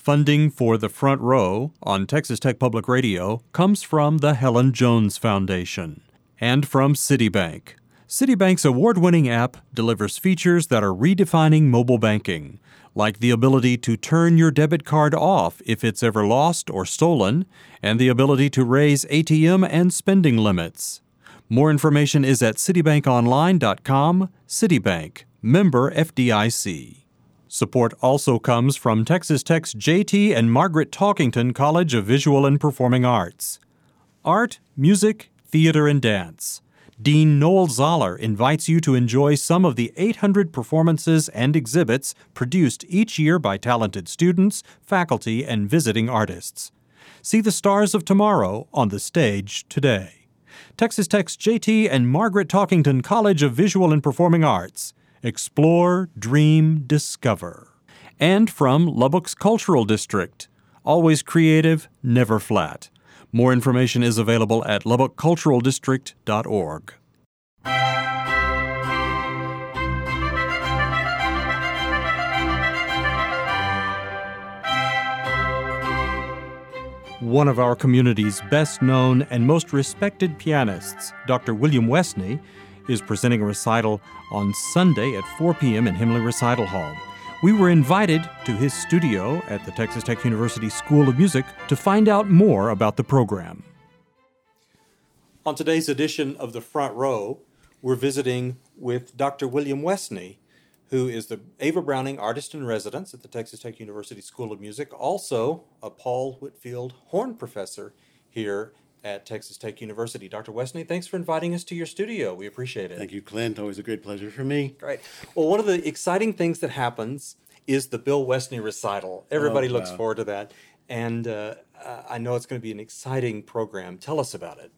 Funding for The Front Row on Texas Tech Public Radio comes from the Helen Jones Foundation and from Citibank. Citibank's award-winning app delivers features that are redefining mobile banking, like the ability to turn your debit card off if it's ever lost or stolen, and the ability to raise ATM and spending limits. More information is at citibankonline.com. Citibank, member FDIC. Support also comes from Texas Tech's J.T. and Margaret Talkington College of Visual and Performing Arts. Art, music, theater, and dance. Dean Noel Zoller invites you to enjoy some of the 800 performances and exhibits produced each year by talented students, faculty, and visiting artists. See the stars of tomorrow on the stage today. Texas Tech's J.T. and Margaret Talkington College of Visual and Performing Arts. Explore, dream, discover. And from Lubbock's Cultural District. Always creative, never flat. More information is available at lubbockculturaldistrict.org. One of our community's best known and most respected pianists, Dr. William Westney, is presenting a recital on Sunday at 4 p.m. in Himley Recital Hall. We were invited to his studio at the Texas Tech University School of Music to find out more about the program. On today's edition of The Front Row, we're visiting with Dr. William Westney, who is the Ava Browning Artist in Residence at the Texas Tech University School of Music, also a Paul Whitfield Horn Professor here at Texas Tech University. Dr. Westney, thanks for inviting us to your studio. We appreciate it. Thank you, Clint. Always a great pleasure for me. Great. Well, one of the exciting things that happens is the Bill Westney recital. Everybody looks forward to that. And I know it's going to be an exciting program. Tell us about it.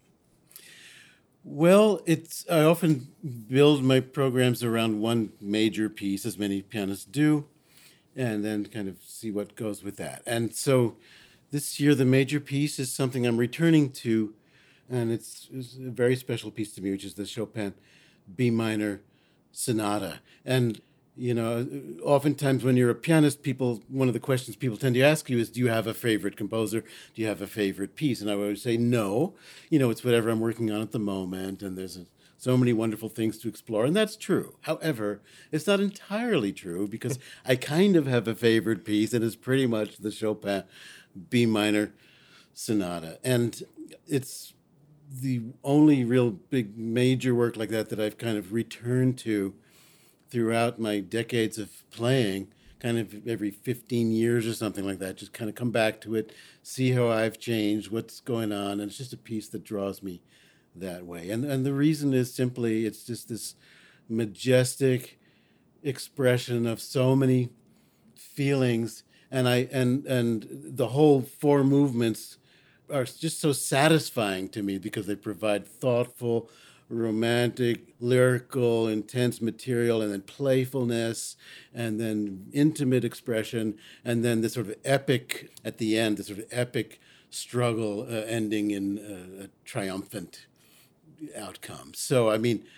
Well, I often build my programs around one major piece, as many pianists do, and then kind of see what goes with that. And so this year, the major piece is something I'm returning to, and it's a very special piece to me, which is the Chopin B minor sonata. And, oftentimes when you're a pianist, one of the questions people tend to ask you is, do you have a favorite composer? Do you have a favorite piece? And I would always say, no. It's whatever I'm working on at the moment, and there's so many wonderful things to explore, and that's true. However, it's not entirely true, because I kind of have a favorite piece, and it's pretty much the Chopin B minor sonata. And it's the only real big major work like that I've kind of returned to throughout my decades of playing, kind of every 15 years or something like that, just kind of come back to it, see how I've changed, what's going on, and it's just a piece that draws me that way. And the reason is simply it's just this majestic expression of so many feelings, and the whole four movements are just so satisfying to me because they provide thoughtful, romantic, lyrical, intense material, and then playfulness, and then intimate expression, and then this sort of epic at the end, this sort of epic struggle ending in a triumphant outcome. So,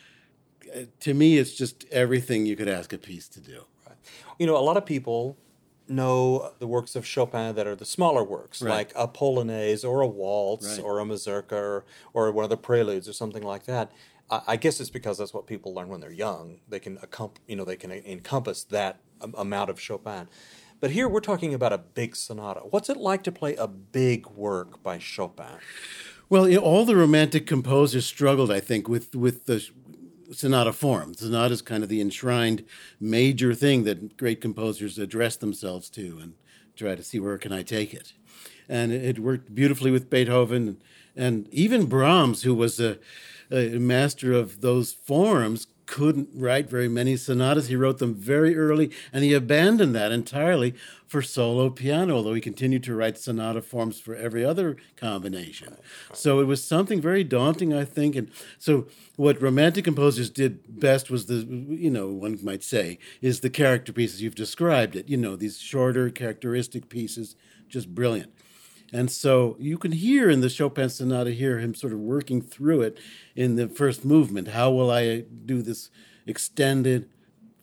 to me, it's just everything you could ask a piece to do. Right. A lot of people know the works of Chopin that are the smaller works, right, like a Polonaise or a waltz, right, or a mazurka or one of the preludes or something like that. I guess it's because that's what people learn when they're young. They can encompass that amount of Chopin. But here we're talking about a big sonata. What's it like to play a big work by Chopin? Well, all the Romantic composers struggled, I think, with the sonata form. Sonata is kind of the enshrined major thing that great composers address themselves to and try to see where can I take it. And it worked beautifully with Beethoven. And even Brahms, who was a master of those forms, couldn't write very many sonatas. He wrote them very early, and he abandoned that entirely for solo piano, although he continued to write sonata forms for every other combination. So it was something very daunting, I think. And so what Romantic composers did best was one might say, is the character pieces. You've described it, these shorter characteristic pieces, just brilliant. And so you can hear in the Chopin sonata here him sort of working through it in the first movement. How will I do this extended,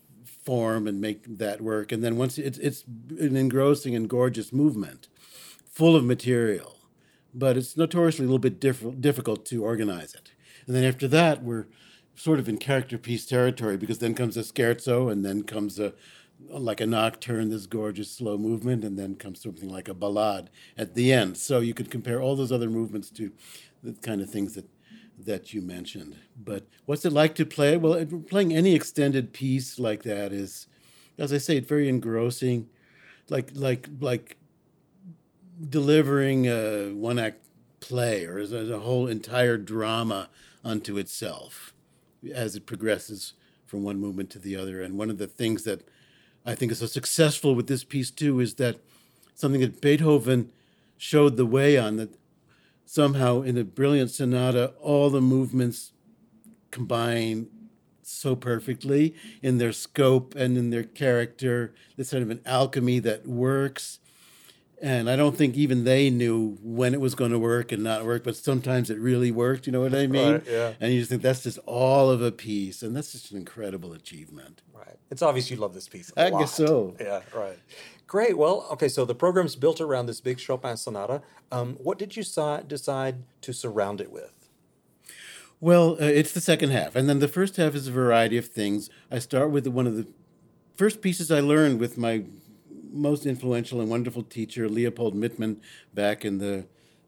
form and make that work. And then once it's an engrossing and gorgeous movement, full of material, but it's notoriously a little bit difficult to organize it. And then after that, we're sort of in character piece territory, because then comes a scherzo, and then comes like a nocturne, this gorgeous slow movement, and then comes something like a ballade at the end. So you could compare all those other movements to the kind of things that you mentioned. But what's it like to play? Well, playing any extended piece like that is, as I say, it's very engrossing, like delivering a one-act play, or as a whole entire drama unto itself as it progresses from one movement to the other. And one of the things that I think is so successful with this piece too is that something that Beethoven showed the way on, that somehow in a brilliant sonata, all the movements combine so perfectly in their scope and in their character. There's sort of an alchemy that works. And I don't think even they knew when it was going to work and not work, but sometimes it really worked. You know what I mean? Right, yeah. And you just think that's just all of a piece. And that's just an incredible achievement. Right. It's obvious you love this piece a lot. I guess so. Yeah, right. Great. Well, okay, so the program's built around this big Chopin sonata. What did you decide to surround it with? Well, it's the second half. And then the first half is a variety of things. I start with one of the first pieces I learned with my most influential and wonderful teacher, Leopold Mittmann, back in the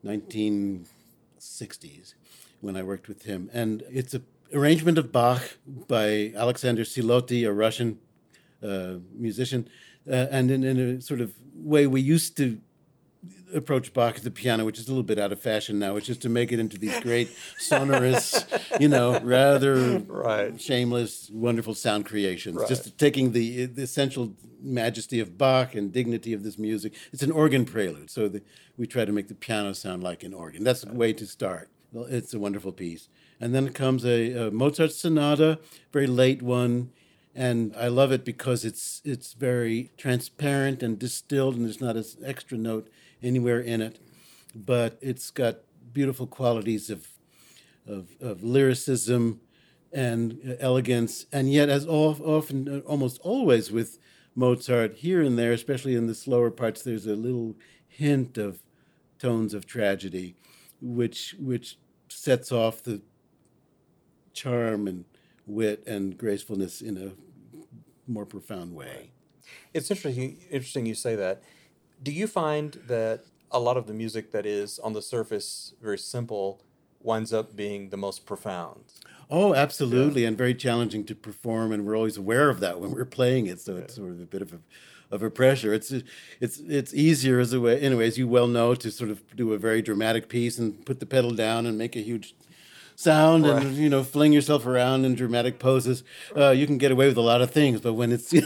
1960s when I worked with him. And it's an arrangement of Bach by Alexander Siloty, a Russian musician. And in a sort of way we used to approach Bach at the piano, which is a little bit out of fashion now, which is to make it into these great sonorous, rather Right. shameless, wonderful sound creations. Right. Just taking the essential majesty of Bach and dignity of this music. It's an organ prelude, so we try to make the piano sound like an organ. That's a way to start. It's a wonderful piece. And then comes a Mozart sonata, very late one. And I love it because it's very transparent and distilled, and there's not an extra note anywhere in it. But it's got beautiful qualities of lyricism and elegance. And yet, as often, almost always with Mozart, here and there, especially in the slower parts, there's a little hint of tones of tragedy, which sets off the charm and wit and gracefulness in a more profound way. It's interesting you say that. Do you find that a lot of the music that is on the surface very simple winds up being the most profound? Oh, absolutely, and very challenging to perform, and we're always aware of that when we're playing it. So it's sort of a bit of a pressure. It's easier as you well know, to sort of do a very dramatic piece and put the pedal down and make a huge sound, right, and fling yourself around in dramatic poses. You can get away with a lot of things, but when it's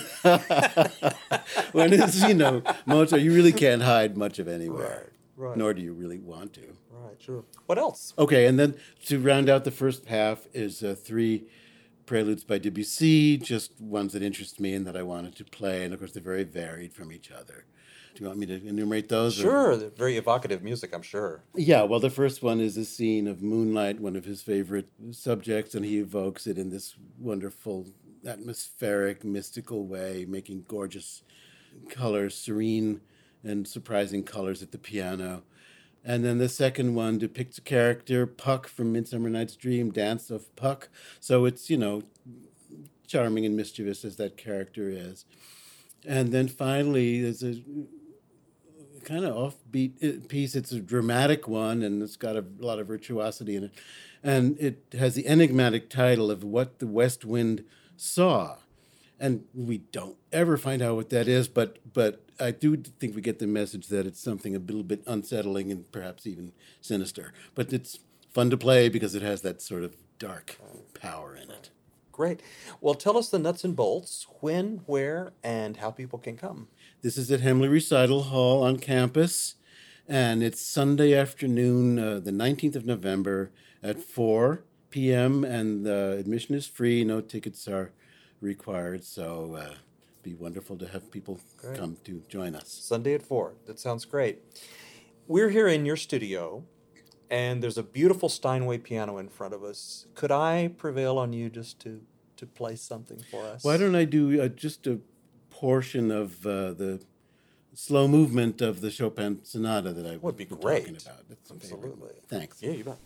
Mozart, you really can't hide much of anywhere. Right. Nor do you really want to. Right, sure. What else? Okay, and then to round out the first half is 3 preludes by Debussy, just ones that interest me and that I wanted to play, and of course they're very varied from each other. Do you want me to enumerate those? Sure, they're very evocative music, I'm sure. Yeah, well, the first one is a scene of moonlight, one of his favorite subjects, and he evokes it in this wonderful, atmospheric, mystical way, making gorgeous colors, serene and surprising colors at the piano. And then the second one depicts a character, Puck from Midsummer Night's Dream, Dance of Puck. So it's, charming and mischievous as that character is. And then finally, there's a kind of offbeat piece. It's a dramatic one, and it's got a lot of virtuosity in it. And it has the enigmatic title of What the West Wind Saw. And we don't ever find out what that is, but I do think we get the message that it's something a little bit unsettling and perhaps even sinister. But it's fun to play because it has that sort of dark power in it. Great. Well, tell us the nuts and bolts, when, where, and how people can come. This is at Hemley Recital Hall on campus, and it's Sunday afternoon, the 19th of November at 4 p.m., and admission is free. No tickets are required, so it'd be wonderful to have people come to join us. Sunday at 4. That sounds great. We're here in your studio, and there's a beautiful Steinway piano in front of us. Could I prevail on you just to to play something for us? Why don't I do just a portion of the slow movement of the Chopin Sonata that I Would be been great. talking about? That's okay. Absolutely. Thanks. Yeah, you bet.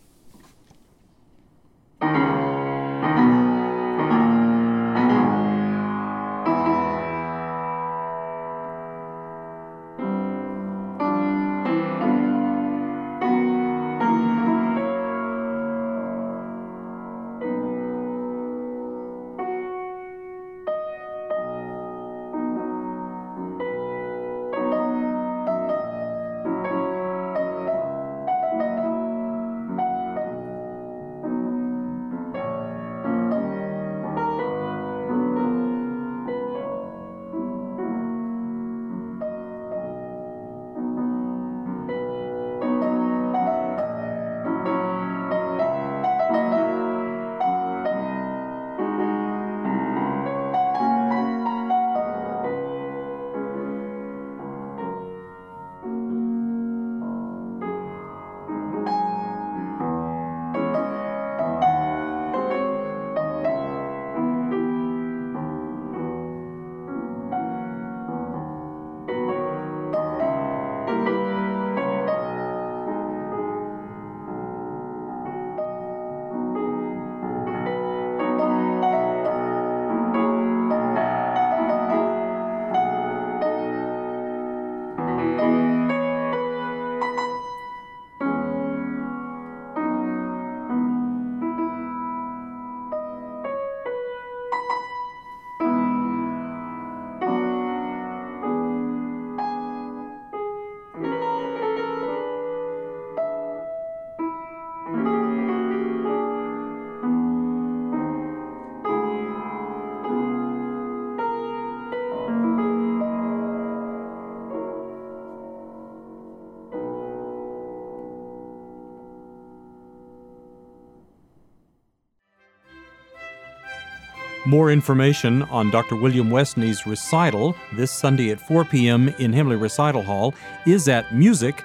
More information on Dr. William Westney's recital this Sunday at 4 p.m. in Himley Recital Hall is at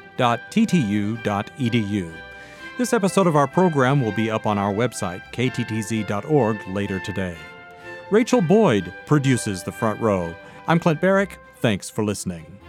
music.ttu.edu. This episode of our program will be up on our website, kttz.org, later today. Rachel Boyd produces The Front Row. I'm Clint Barrick. Thanks for listening.